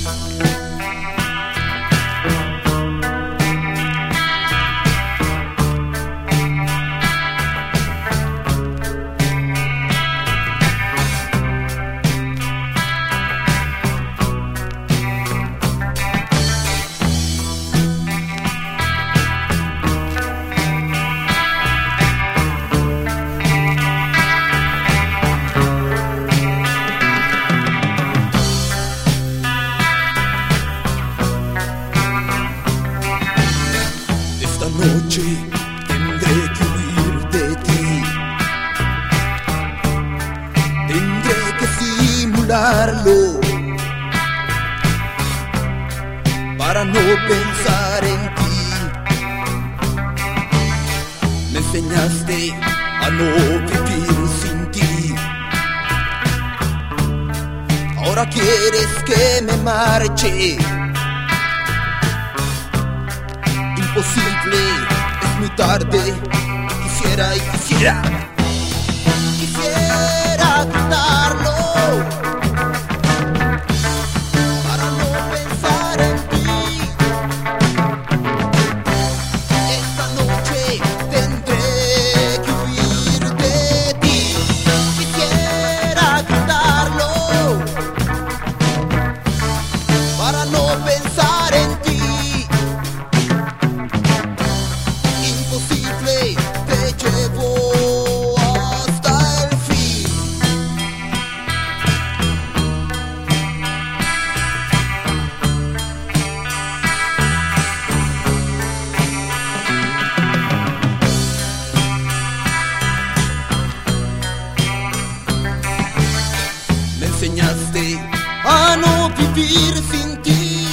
Noche tendré que huir de ti, tendré que simularlo para no pensar en ti. Me enseñaste a no vivir sin ti, ahora quieres que me marche. Imposible, es muy tarde. Quisiera gritarlo para no pensar en ti. Esta noche tendré que huir de ti. Quisiera gritarlo para no pensar en ti. Imposible, te llevo hasta el fin. Me enseñaste a no vivir sin ti,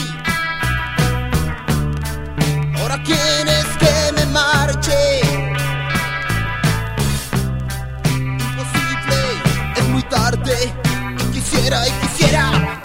ahora quieres que me marche. Imposible, es muy tarde. Quisiera